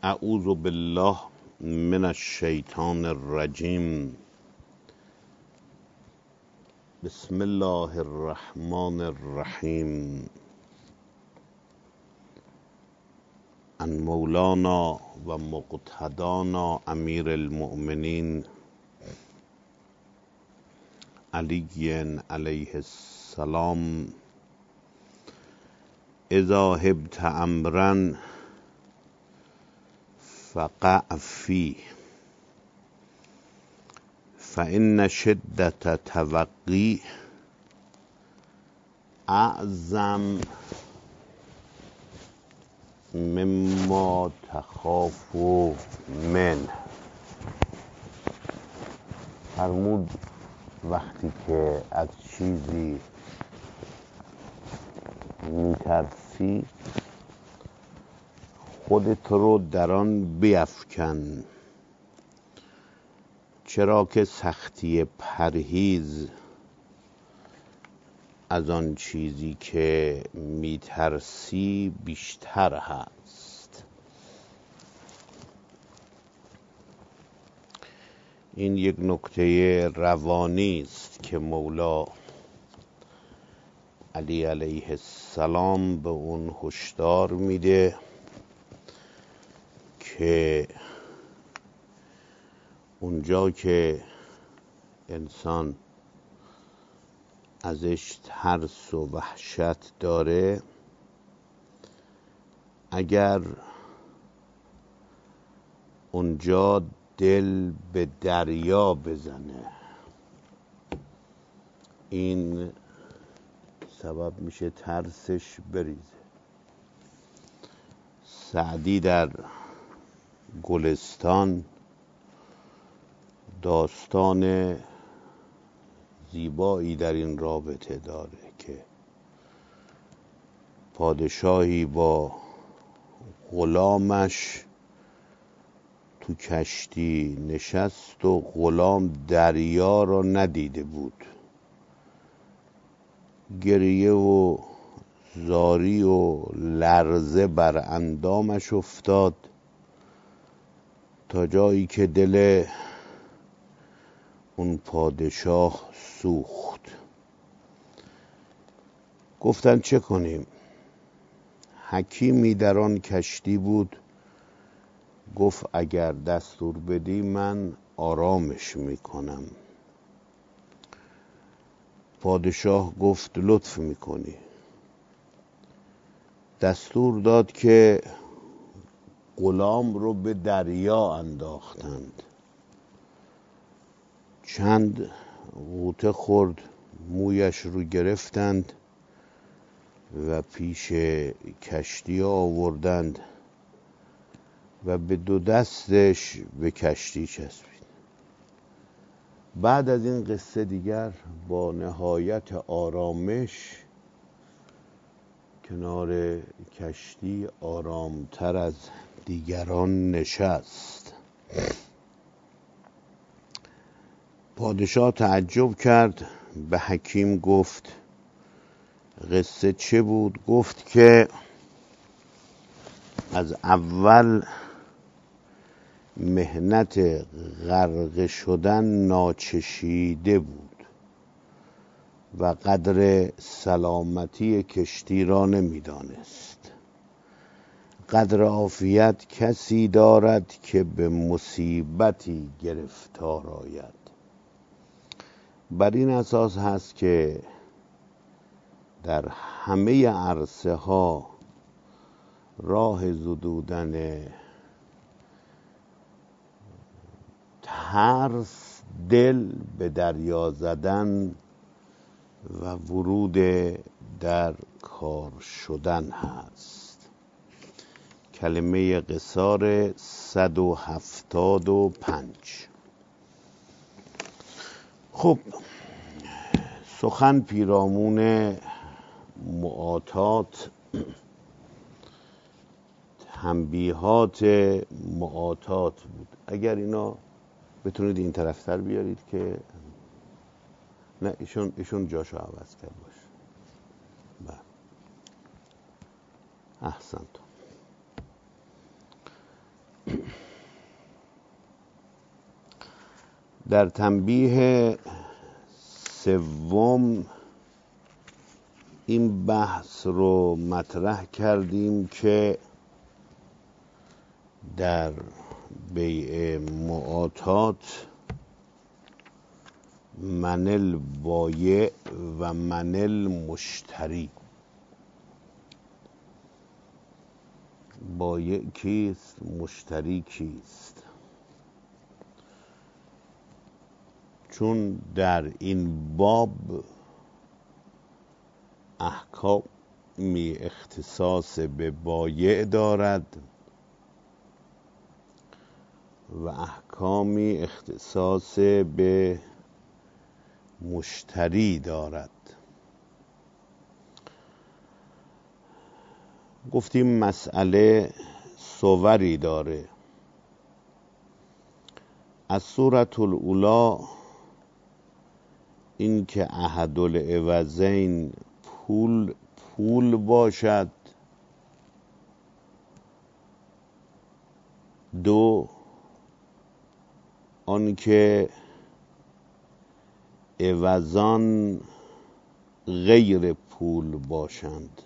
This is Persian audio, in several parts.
اعوذ بالله من الشیطان الرجیم. بسم الله الرحمن الرحیم. عن مولانا و مقتدانا امیر المؤمنین علی علیه السلام: اذا هبت امرا فقع فیه فإن شدة توقی اعظم مما تخاف من. فرمود وقتی که از چیزی میترسی خودت رو در آن بیفکن، چرا که سختی پرهیز از آن چیزی که میترسی بیشتر هست. این یک نکته روانی است که مولا علی علیه السلام به اون هشدار میده که اونجا که انسان ازش ترس و وحشت داره، اگر اونجا دل به دریا بزنه، این سبب میشه ترسش بریزه. سعدی در گلستان داستان زیبایی در این رابطه داره که پادشاهی با غلامش تو کشتی نشست و غلام دریا را ندیده بود. گریه و زاری و لرزه بر اندامش افتاد تا جایی که دل اون پادشاه سوخت. گفتن چه کنیم؟ حکیمی در آن کشتی بود، گفت اگر دستور بدی من آرامش میکنم. پادشاه گفت لطف میکنی. دستور داد که غلام رو به دریا انداختند. چند غوطه خورد، مویش رو گرفتند و پیش کشتی آوردند و به دو دستش به کشتی چسبید. بعد از این قصه دیگر با نهایت آرامش کنار کشتی آرامتر از دیگران نشست. پادشاه تعجب کرد، به حکیم گفت قصه چه بود؟ گفت که از اول محنت غرق شدن ناچشیده بود و قدر سلامتی کشتی را نمیدانست. قدر عافیت کسی دارد که به مصیبتی گرفتار آید. بر این اساس هست که در همه عرصه ها راه زدودن ترس دل به دریا زدن و ورود در کار شدن هست. کلمه قصار 175. خب، سخن پیرامون معاطات، تنبیهات معاطات بود. اگر اینا بتونید این طرفتر بیارید که نه، ایشون جاشو عوض کرد باشه. احسنت. در تنبیه سوم این بحث رو مطرح کردیم که در بیع معاطات من البایع و من المشتری، بایع کیست، مشتری کیست؟ چون در این باب احکامی اختصاص به بایع دارد و احکامی اختصاص به مشتری دارد. گفتیم مسئله صوری داره. از صورت الاولی این که احد العوضین پول باشد، دو آن که عوضان غیر پول باشند،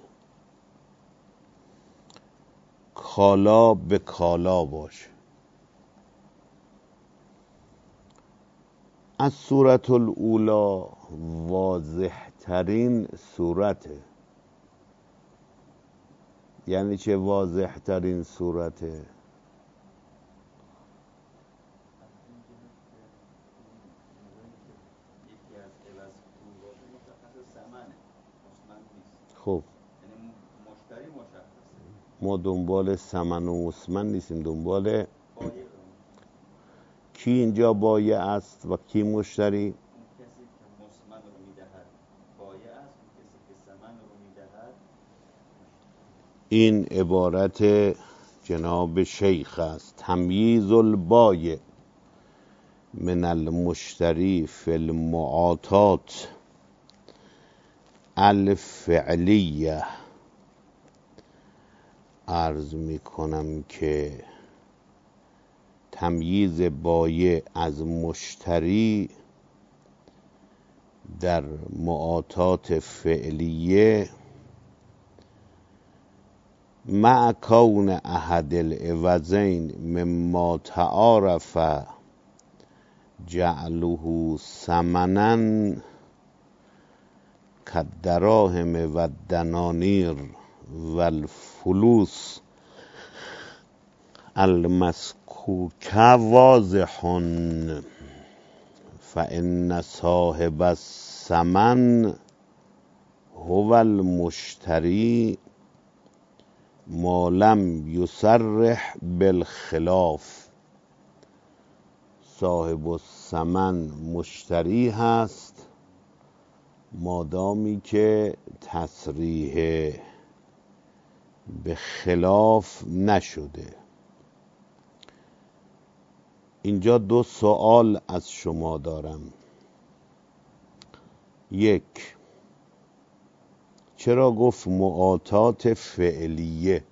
کالا به کالا باشه. از صورت الاولی واضح ترین صورته. یعنی چه واضح ترین صورته؟ خب ما دنبال ثمن و مسمن نیستیم، دنبال کی اینجا بایع است و کی مشتری؟ اون کسی که مسمن رو میدهد بایع است، اون کسی که ثمن رو میدهد. این عبارت جناب شیخ است. تمییز البایع من المشتری فی المعاطات الفعلیه. عرض می کنم که تمییز بایع از مشتری در معاطات فعلیه مع کون احد العوضین مما تعارف جعله ثمنا کالدراهم و الدنانیر و الفلوس المسکوکه واضح، فإن صاحب الثمن هو المشتری ما لم یصرح بالخلاف. صاحب الثمن مشتری هست مادامی که تصریح به خلاف نشده. اینجا دو سوال از شما دارم. یک، چرا گفت معاطات فعلیه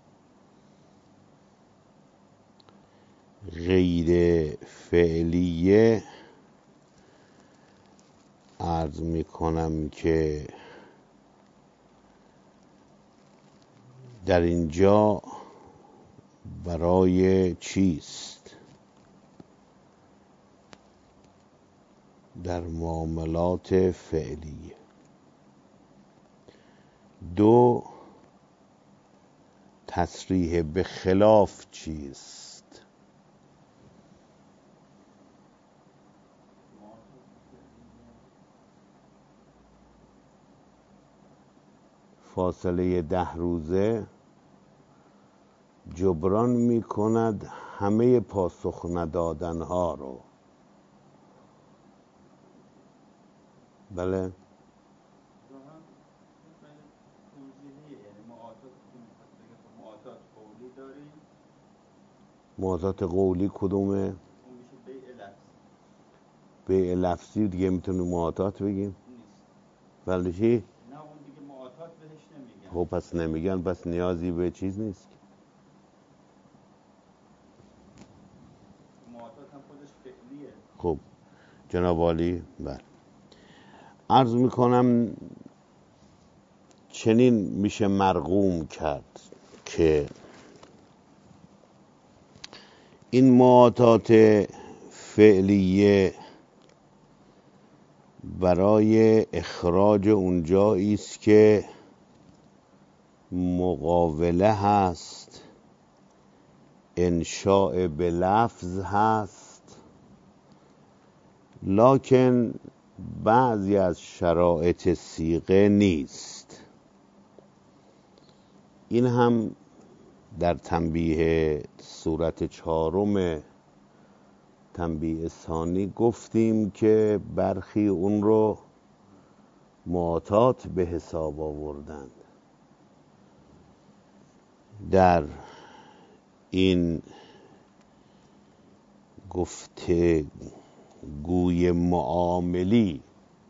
غیر فعلیه؟ عرض می کنم که در اینجا برای چیست؟ در معاملات فعلیه. دو، تصریح به خلاف چیست؟ فاصله 10 روزه جبران می کند همه پاسخ ندادن ها رو. بله، معاطات قولی کدومه؟ اون میشه بیع لفظی. بیع لفظی دیگه میتونیم معاطات بگیم؟ نیست. ولی چی؟ نه اون دیگه معاطات بهش نمیگن. خب پس نمیگن، پس نیازی به چیز نیست. معاطات هم خودش فعلیه. خب جناب عالی. بله، عرض میکنم چنین میشه مرقوم کرد که این معاطات فعلیه برای اخراج اونجایی است که مقاوله هست، انشاء به لفظ هست، لکن بعضی از شرایط صیغه نیست. این هم در تنبیه صورت 4 تنبیه ثانی گفتیم که برخی اون رو معاطات به حساب آوردند. در این گفتگوی معاملی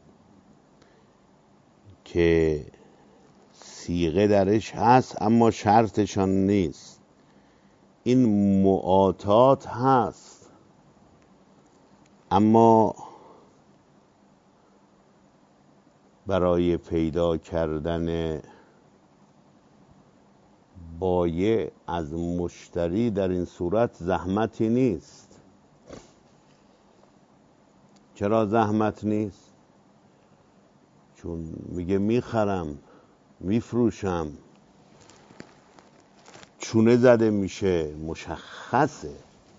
که صیغه درش هست اما شرطشان نیست، این معاطات هست اما برای پیدا کردن بایع از مشتری در این صورت زحمتی نیست. چرا زحمت نیست؟ چون میگه میخرم، میفروشم، چونه زده میشه، مشخصه.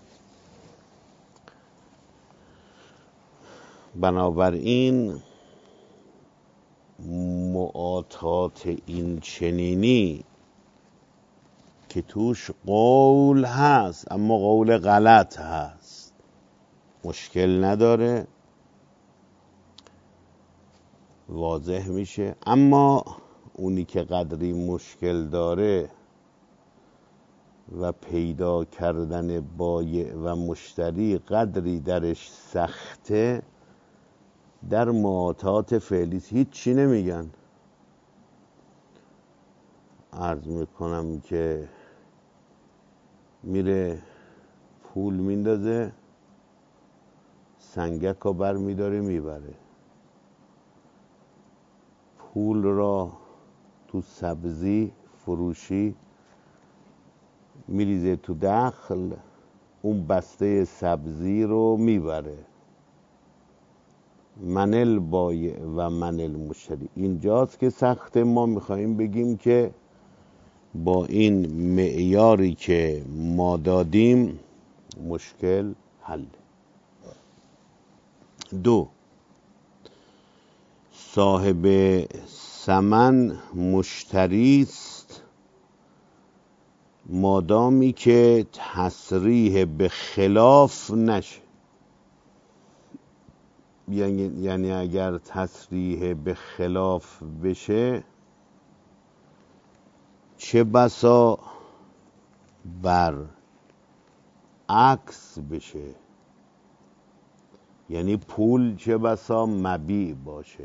بنابراین معاطات این چنینی که توش قول هست اما قول غلط هست مشکل نداره، واضح میشه. اما اونی که قدری مشکل داره و پیدا کردن بایع و مشتری قدری درش سخته، در معاطات فعلی هیچی نمیگن. عرض میکنم که میره پول میندازه، سنگک رو بر میداره میبره، پول را تو سبزی فروشی میریزه تو دخل، اون بسته سبزی رو میبره. من البایع و من المشتری. اینجاست که سخته. ما میخواییم بگیم که با این معیاری که ما دادیم مشکل حل. 2، صاحب ثمن مشتری است مادامی که تصریح به خلاف نشه. یعنی اگر تصریح به خلاف بشه چه بسا بر عکس بشه، یعنی پول چه بسا مبیع باشه.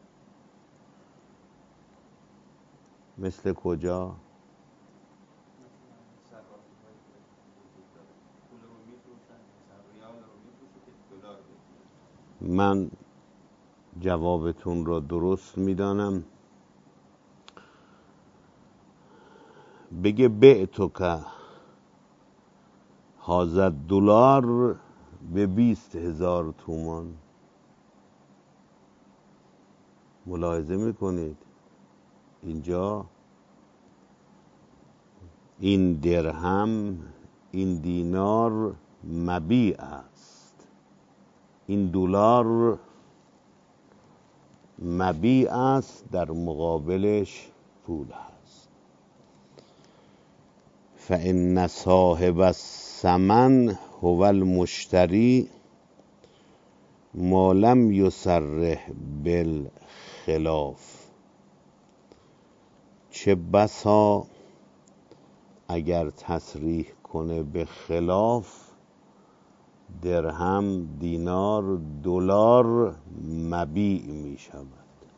مثل کجا؟ من جوابتون رو درست میدانم. بگه بعتک هذا $، به 20,000 تومان. ملاحظه میکنید اینجا این درهم، این دینار مبیع است، این $، مبیع است، در مقابلش پول است. فإن صاحب الثمن هو المشتری ما لم یصرح بالخلاف. چه بسا اگر تصریح کنه به خلاف، درهم، دینار، $، مبیع می شود.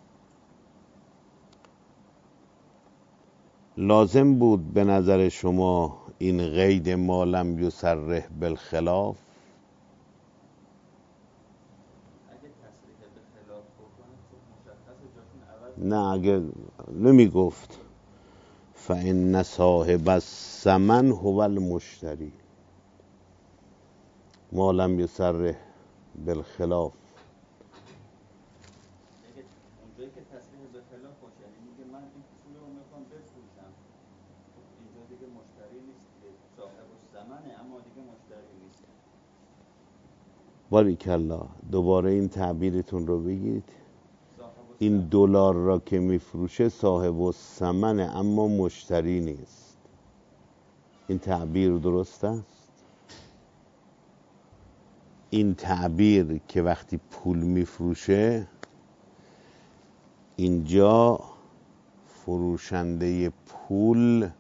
لازم بود به نظر شما این قید ما لم یصرح بالخلاف؟ نه اگه نمی گفت فإن صاحب الثمن هو المشتری ما لم یصرح بالخلاف. دیگه اونجایی که تصریح به خلاف باشه، یعنی میگه من این پول رو میخوام بفروشم، خب اینجا دیگه مشتری نیست دیگه، صاحب الثمنه اما دیگه مشتری نیست. باریکلا، دوباره این تعبیرتون رو بگید. صاحب این الثمن دلار را که میفروشه صاحب الثمنه اما مشتری نیست. این تعبیر درست است؟ این تعبیر که وقتی پول میفروشه اینجا فروشنده پول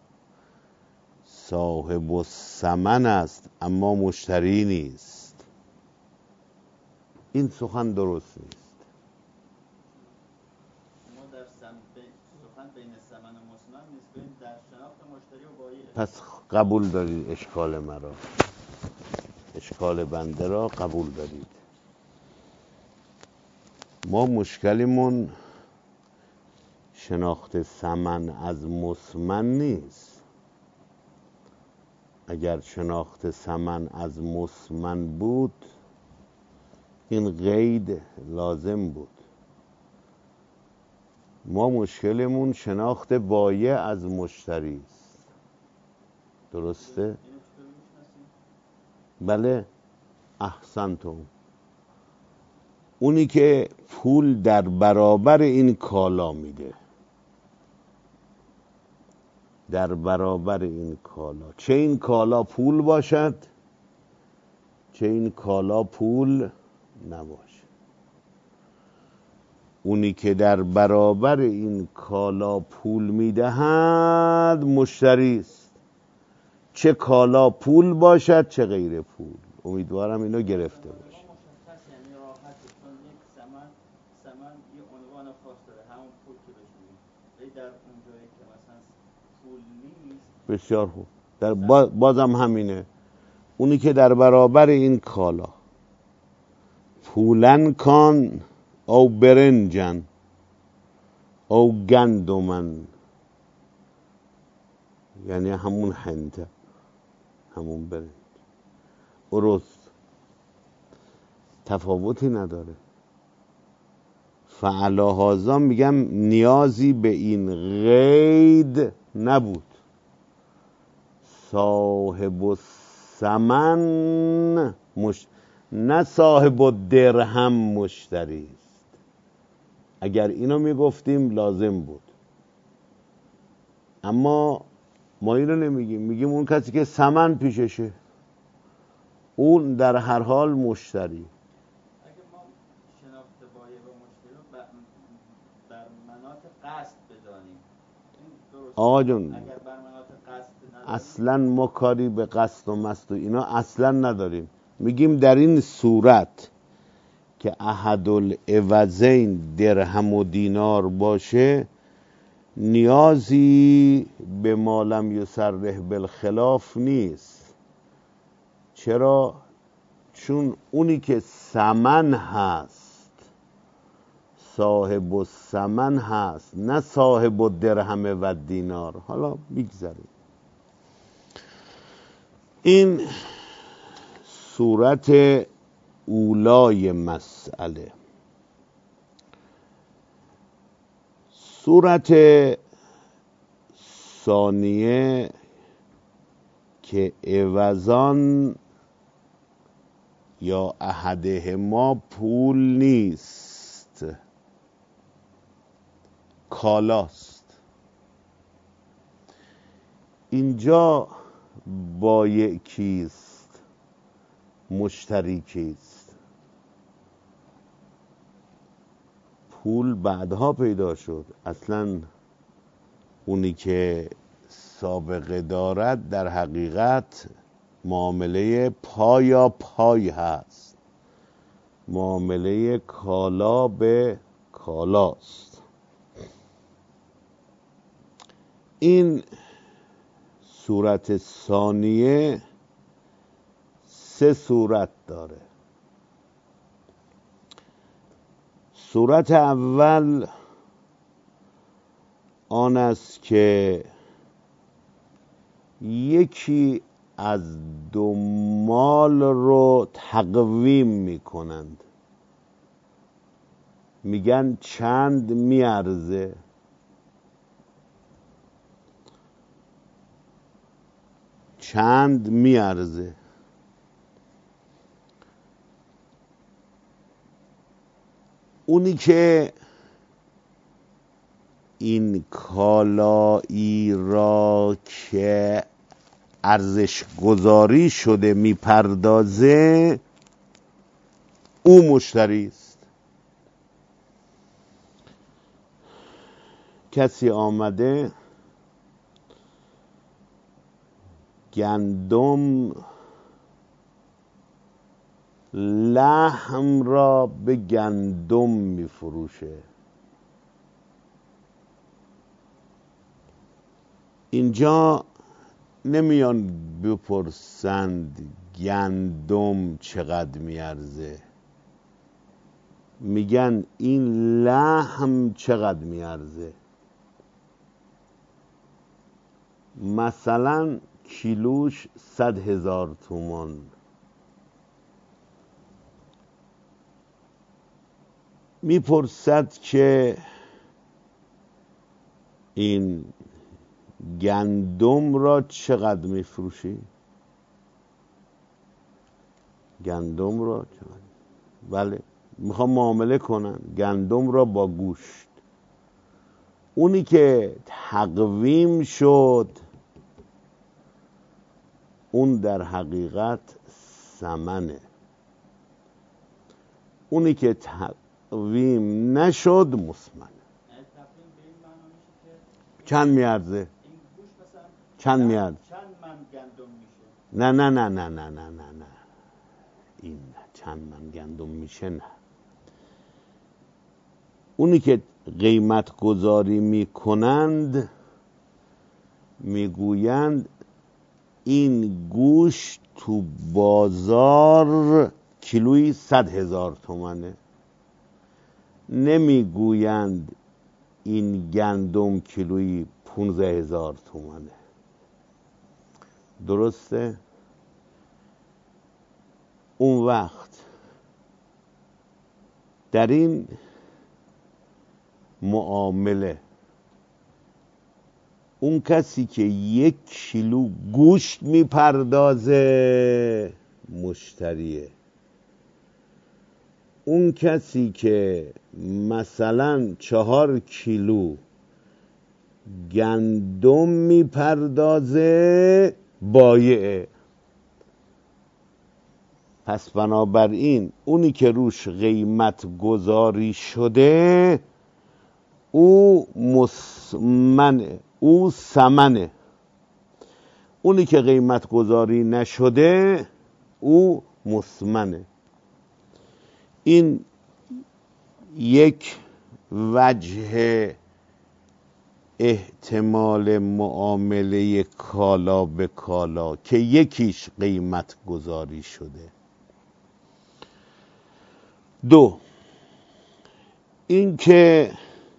صاحب الثمن است اما مشتری نیست. این سخن درست نیست. ما در سخن بین ثمن و مسمن نیست، در شناخت مشتری و بایع. پس قبول دارید اشکال مرا، اشکال بنده را قبول دارید. ما مشکلمون شناخت ثمن از مسمن نیست. اگر شناخت ثمن از مسمن بود این قید لازم بود. ما مشکلمون شناخت بایع از مشتری است. درسته؟ اینو چطور میشناسیم؟ بله، احسنتم. اونی که پول در برابر این کالا میده، در برابر این کالا، چه این کالا پول باشد چه این کالا پول نباشد، اونی که در برابر این کالا پول میدهد مشتری است، چه کالا پول باشد چه غیر پول. امیدوارم اینو گرفته باشه. مشخص، یعنی راحت، چون یک ثمن یه عنوان خاص داره، همون پول که بهش میگیم. ولی در اونجایی که مثلا پول نیست. بسیار خوب. در بازم همینه، اونی که در برابر این کالا پولن کان او برنجن او گندمن، یعنی همون هنته، همون برنج، ارز، تفاوتی نداره. فعلا هازا میگم نیازی به این قید نبود. صاحب الثمن نه صاحب الدرهم مشتری است. اگر اینو میگفتیم لازم بود، اما ما اینو نمیگیم. میگیم اون کسی که ثمن پیششه اون در هر حال مشتری. اگه ما شناخت بایع و مشتری رو بر مناط قصد بدانیم، این درسته. آقا جون، اگر بر مناط قصد نداریم، اصلا ما کاری به قصد و مست و اینا اصلا نداریم. میگیم در این صورت که احدالعوضین درهم و دینار باشه نیازی به ما لم یصرح بالخلاف نیست. چرا؟ چون اونی که ثمن هست صاحب الثمن هست، نه صاحب الدرهم و دینار. حالا بگذاریم. این صورت اولای مسئله. صورت ثانیه که عوضان یا احدهما پول نیست، کالاست. اینجا بایع کیست؟ مشتری کیست؟ پول بعدها پیدا شد. اصلا اونی که سابقه دارد در حقیقت معامله پایا پای هست، معامله کالا به کالاست. این صورت ثانیه سه صورت داره. صورت اول آن است که یکی از دو مال رو تقویم میکنند، میگن چند میارزه. چند میارزه. اونی که این کالایی را که ارزش گذاری شده میپردازه، او مشتری است. کسی آمده گندم لحم را به گندم میفروشه. اینجا نمیان بپرسند گندم چقدر میارزه، میگن این لحم چقدر میارزه. مثلا کیلوش 100,000 تومان. میپرسد که این گندم را چقدر میفروشی؟ گندم را چقدر؟ بله، میخوام معامله کنن گندم را با گوشت. اونی که تقویم شد اون در حقیقت ثمنه. اونی که تقویم نشد مسمنه. چند میارزه؟ چند میارزه؟ چند من گندم میشه؟ نه نه نه نه نه نه نه نه، این چند من گندم میشه نه. اونی که قیمت گذاری میکنند میگویند این گوشت تو بازار کیلویی 100,000 تومانه. نمیگویند این گندم کیلویی 15,000 تومانه. درسته؟ اون وقت در این معامله اون کسی که 1 کیلو گوشت میپردازه مشتریه. اون کسی که مثلا 4 کیلو گندم میپردازه بایعه. پس بنابراین اونی که روش قیمت گذاری شده او مسمنه، او ثمنه. اونی که قیمت گذاری نشده او مسمنه. این یک وجه احتمال معامله کالا به کالا که یکیش قیمت گذاری شده. 2 این که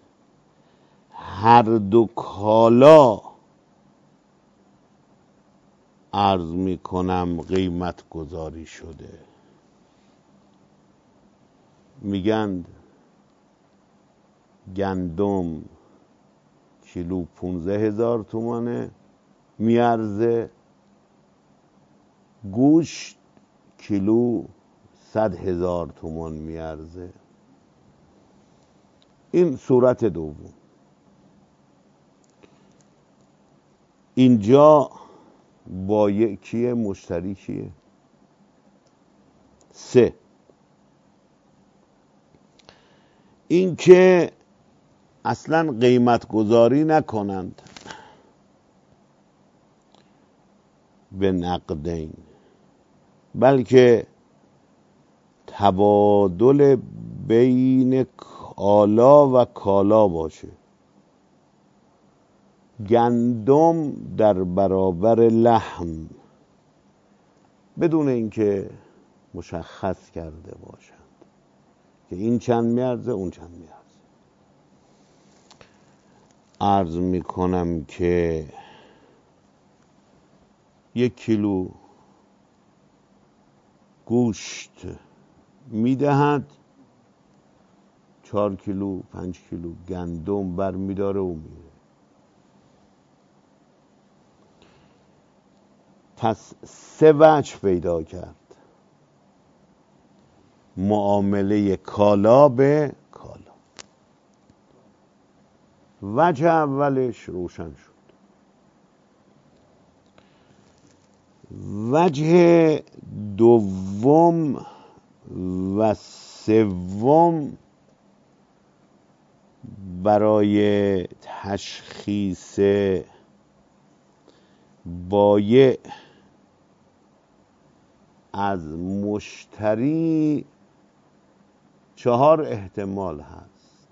هر دو کالا عرض می کنم قیمت گذاری شده. میگند گندم کیلو 15,000 تومانه میارزه، گوشت کیلو 100,000 تومان میارزه. این صورت دوم. اینجا بایع کیه؟ مشتری کیه؟ 3 این که اصلا قیمت گذاری نکنند به نقدین، بلکه تبادل بین کالا و کالا باشه. گندم در برابر لحم بدون اینکه مشخص کرده باشند که این چند میارزه اون چند میارزه. عرض می کنم که 1 کیلو گوشت می دهد، 4 کیلو 5 کیلو گندم بر می داره و میره. پس 3 وجه پیدا کرد معامله کالا به کالا. وجه اولش روشن شد. وجه دوم و سوم برای تشخیص بایع از مشتری 4 احتمال هست.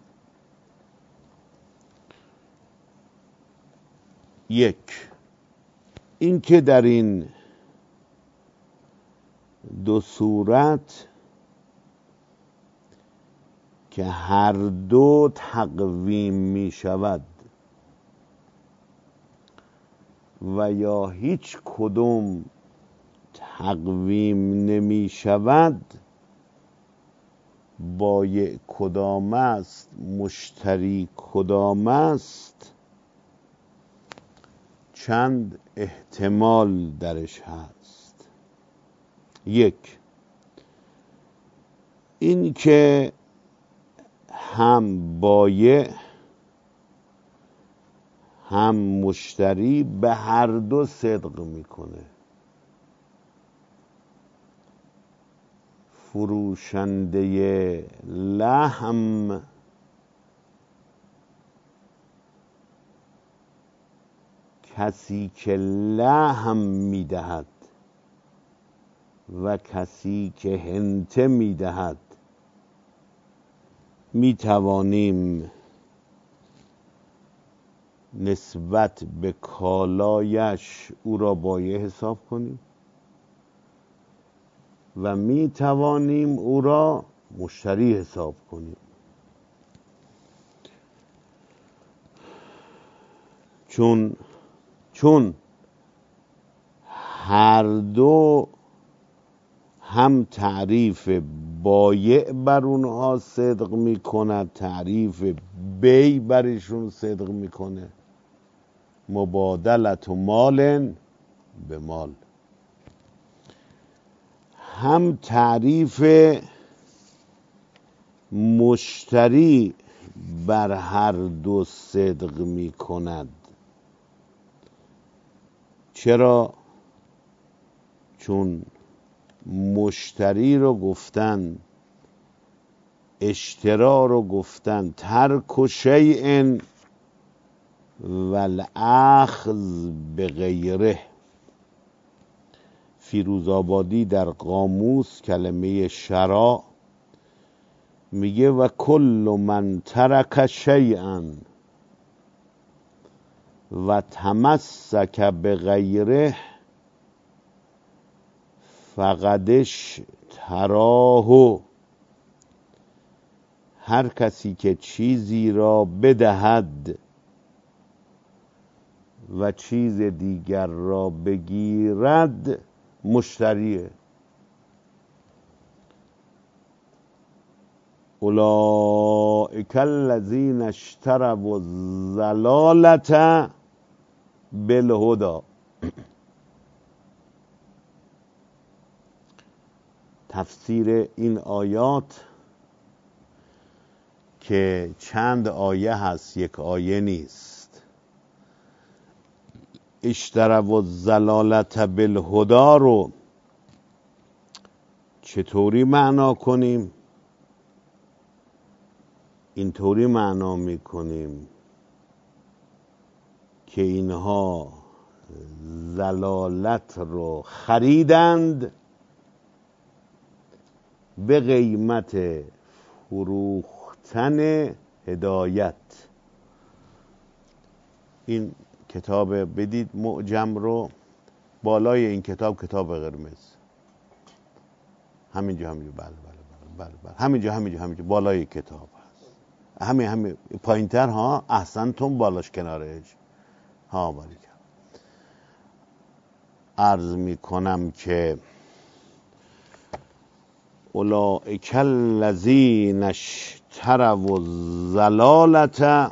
1، این که در این 2 صورت که هر دو تقویم می شود و یا هیچ کدوم تقویم نمی شود، بایع کدام است، مشتری کدام است، چند احتمال درش هست. 1، این که هم بایع هم مشتری به هر دو صدق میکنه. فروشنده لحم کسی که لحم میدهد و کسی که هنته میدهد میتوانیم نسبت به کالایش او را بایع حساب کنیم و میتوانیم او را مشتری حساب کنیم. چون هر دو هم تعریف بایع بر اونها صدق میکند، تعریف بی برشون صدق میکنه. مبادلت و مال به مال. هم تعریف مشتری بر هر دو صدق میکند. چرا؟ چون مشتری رو گفتن، اشترا رو گفتن ترک شیء والاخذ بغیره. فیروزآبادی در قاموس کلمه شرا میگه و کل من ترک شیئا و تمسک بغیره فقدش تراه. هر کسی که چیزی را بدهد و چیز دیگر را بگیرد مشتریه. اولئک الذین اشتروا الضلالة بالهدی. تفسیر این آیات که چند آیه هست، یک آیه نیست. اشتروا الضلالة بالهدی رو چطوری معنا کنیم؟ اینطوری معنا میکنیم که اینها ضلالت رو خریدند به قیمت فروختن هدایت. این کتاب بدید معجم رو، بالای این کتاب قرمز، همینجا بله همینجا بالای کتاب هست. همین پایینتر ها، احسنتم، بالاش کنارش ها. باریکن. عرض می کنم که اولئک الذین اشتروا الضلالة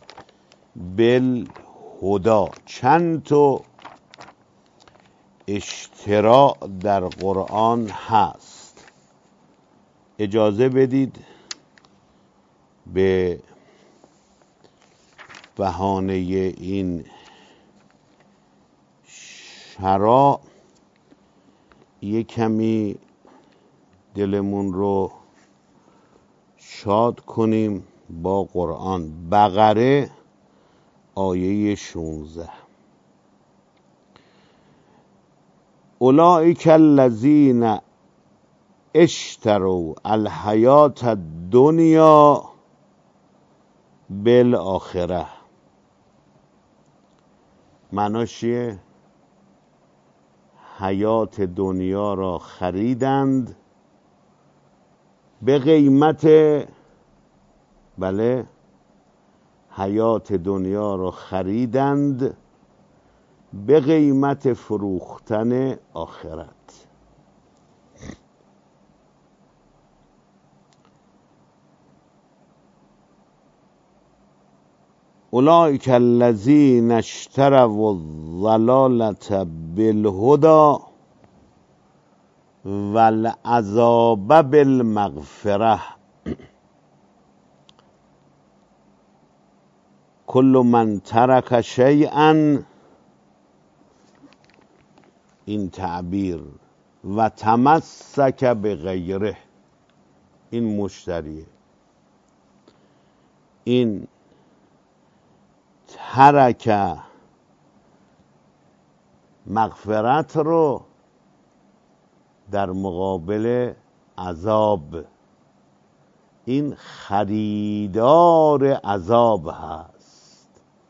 بالهدی. چند تا اشتراء در قرآن هست. اجازه بدید به بهانه این شرع یک کمی دلمون رو شاد کنیم با قرآن. بقره آیه 16. اولئک الذین اشتروا الحیاة الدنیا بالآخره. معناش چیه؟ حیات دنیا را خریدند به قیمت، بله، حیات دنیا را خریدند به قیمت فروختن آخرت. اولئک الذین اشتروا الضلالة بالهدی والعذاب بالمغفرة. کل من ترک شیئا، این تعبیر، و تمسک به غیره، این مشتریه. این ترک مغفرت رو در مقابل عذاب، این خریدار عذاب هست.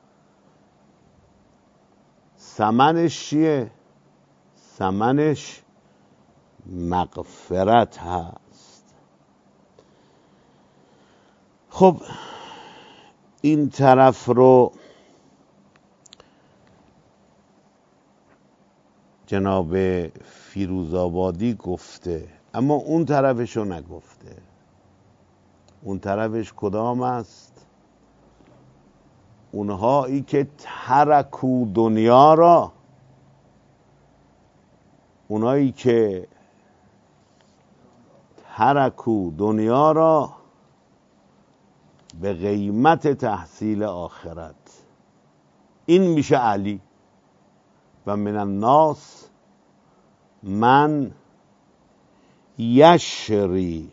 ثمنش چیه؟ ثمنش مغفرت هست. خب این طرف رو جناب فیروزآبادی گفته، اما اون طرفش رو نگفته. اون طرفش کدام است؟ اونهایی که ترکو دنیا را، اونایی که ترکو دنیا را به قیمت تحصیل آخرت. این میشه علی. و من الناس من یشری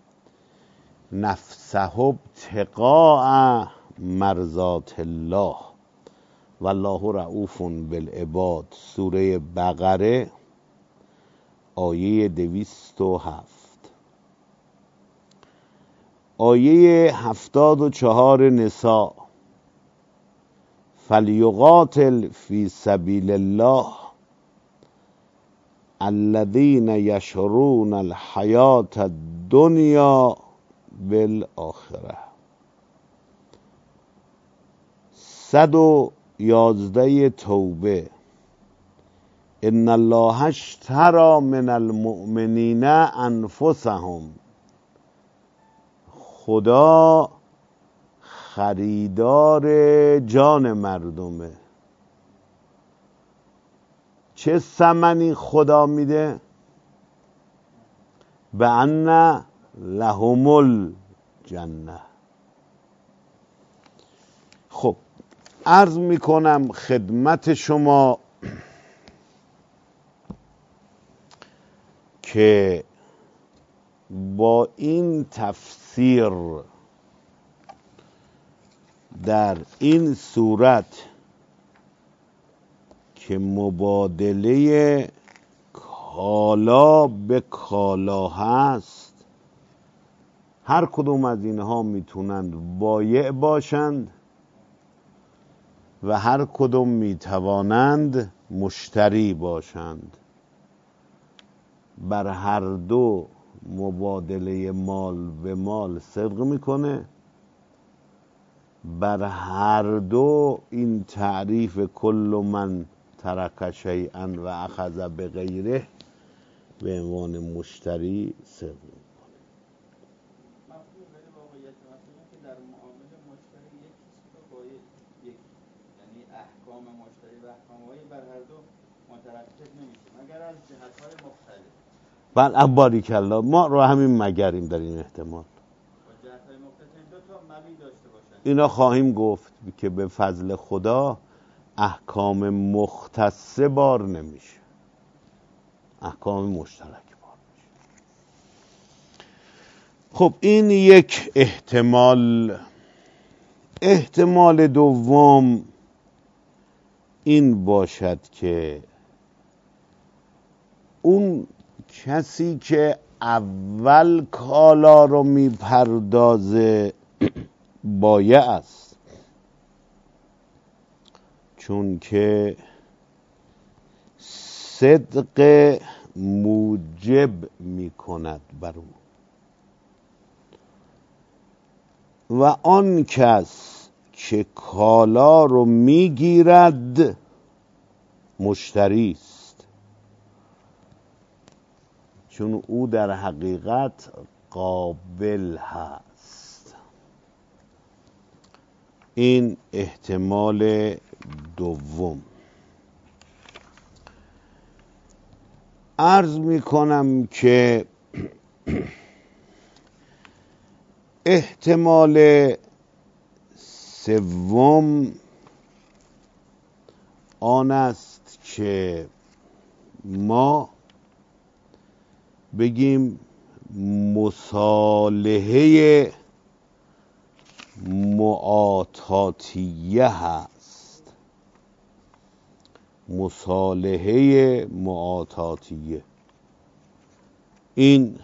نفسه ابتغاء مرضات الله والله رؤوف بالعباد. سوره بقره آیه 207. آیه 74 نساء فلیقاتل فی سبیل الله الذین یشرون الحیاة الدنیا بالآخره. 111 توبه. ان الله اشتری من المؤمنین انفسهم. خدا خریدار جان مردمه. چه ثمنی خدا میده؟ به ان لهم الجنه. خب عرض میکنم خدمت شما که با این تفسیر در این صورت که مبادله کالا به کالا هست، هر کدوم از اینها میتونند بایع باشند و هر کدوم میتوانند مشتری باشند. بر هر دو مبادله مال به مال صدق میکنه بر هر دو این تعریف کل من ترک شیئا و اخذ به غیره به عنوان مشتری صدق میکنه. مفهوم ولی واقعیت مفهومه که در معامله مشتری یک چیز رو با یک یعنی احکام مشتری و احکام‌های بر هر دو مترتب نمیشه مگر از جهت‌های مختلف. بله باریکلا، ما رو همین مگریم در این احتمال. با جهت‌های مختلف دو تا مبی داشته باشن. اینا خواهیم گفت که به فضل خدا احکام مختصه بار نمیشه، احکام مشترک بار میشه. خب این یک احتمال. احتمال دوم این باشد که اون کسی که اول کالا رو میپردازه بایع است، چون که صدق موجب میکند بر او و آن کس که کالا رو میگیرد مشتری است، چون او در حقیقت قابل هست. این احتمال دوم. عرض میکنم که احتمال سوم آن است که ما بگیم مصالحه معاطاتیه هست. مصالحه معاطاتیه این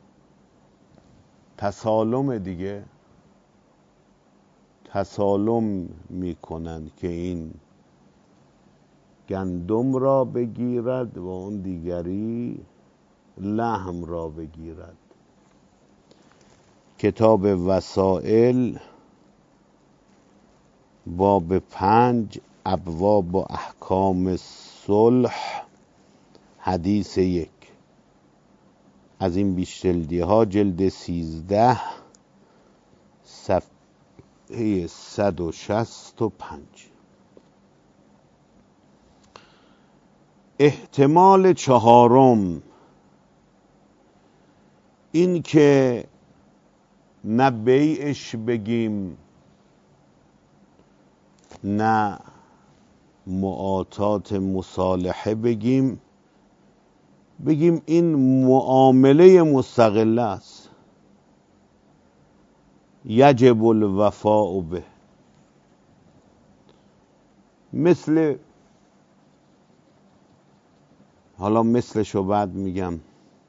تسالم دیگه، تسالم میکنند که این گندم را بگیرد و اون دیگری لحم را بگیرد. کتاب وسائل باب 5 ابواب و احکام صلح حدیث 1 از این بیشجلدی ها جلد 13 صفحه 165. احتمال چهارم این که نه بیعش بگیم نه معاطات مصالحه بگیم این معامله مستقله است، یجب الوفاء به. مثل، حالا مثلشو بعد میگم،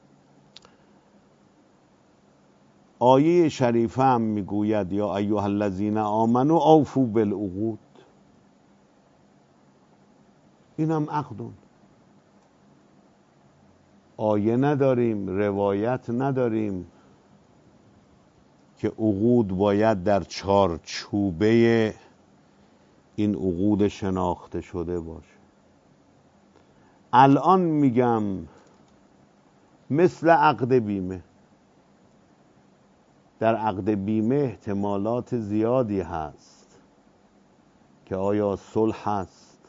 آیه شریفه هم میگوید یا ایها الذین آمنوا اوفوا بالعقود. اینم عقدون. آیه نداریم، روایت نداریم که عقود باید در چارچوبه این عقود شناخته شده باشه. الان میگم مثل عقد بیمه. در عقد بیمه احتمالات زیادی هست که آیا صلح هست،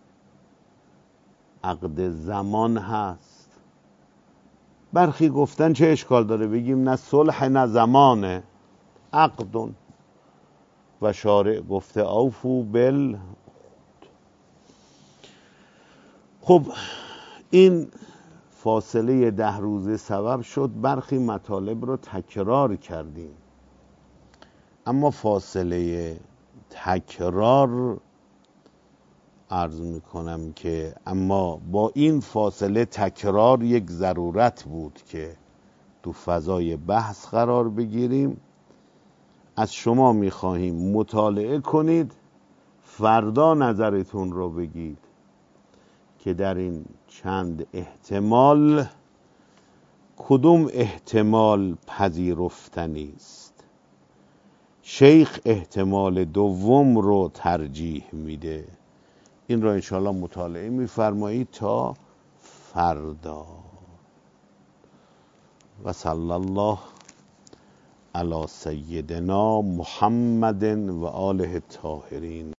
عقد زمان هست. برخی گفتن چه اشکال داره بگیم نه صلح نه زمانه، عقدون. و شارع گفته اوفو بال. خب این فاصله 10 روزه سبب شد برخی مطالب رو تکرار کردیم، اما فاصله تکرار عرض میکنم که اما با این فاصله تکرار یک ضرورت بود که تو فضای بحث قرار بگیریم. از شما میخواهیم مطالعه کنید، فردا نظرتون رو بگید که در این چند احتمال کدوم احتمال پذیرفتنی است. شیخ احتمال دوم رو ترجیح میده. این رو انشاءالله مطالعه میفرمایید تا فردا. و صلی الله علی سیدنا محمد و آله الطاهرین.